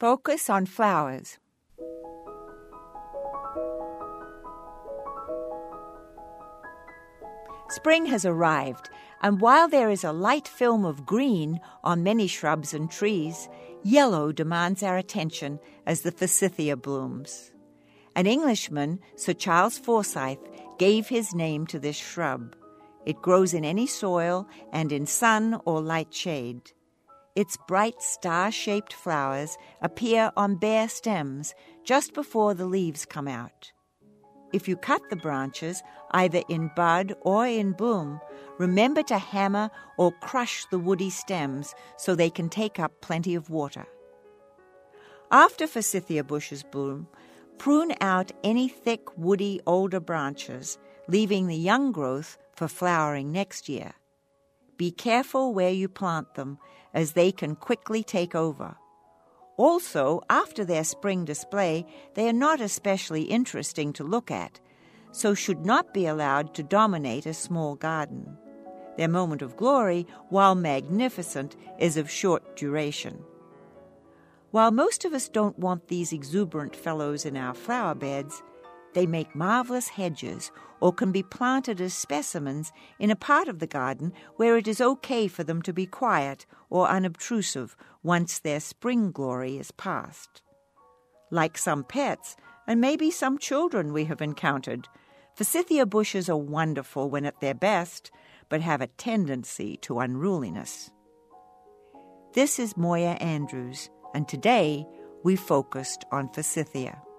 Focus on flowers. Spring has arrived, and while there is a light film of green on many shrubs and trees, yellow demands our attention as the forsythia blooms. An Englishman, Sir Charles Forsyth, gave his name to this shrub. It grows in any soil and in sun or light shade. Its bright star-shaped flowers appear on bare stems just before the leaves come out. If you cut the branches, either in bud or in bloom, remember to hammer or crush the woody stems so they can take up plenty of water. After forsythia bushes bloom, prune out any thick, woody, older branches, leaving the young growth for flowering next year. Be careful where you plant them, as they can quickly take over. Also, after their spring display, they are not especially interesting to look at, so should not be allowed to dominate a small garden. Their moment of glory, while magnificent, is of short duration. While most of us don't want these exuberant fellows in our flower beds, they make marvelous hedges or can be planted as specimens in a part of the garden where it is okay for them to be quiet or unobtrusive once their spring glory is past. Like some pets, and maybe some children we have encountered, forsythia bushes are wonderful when at their best, but have a tendency to unruliness. This is Moya Andrews, and today we focused on forsythia.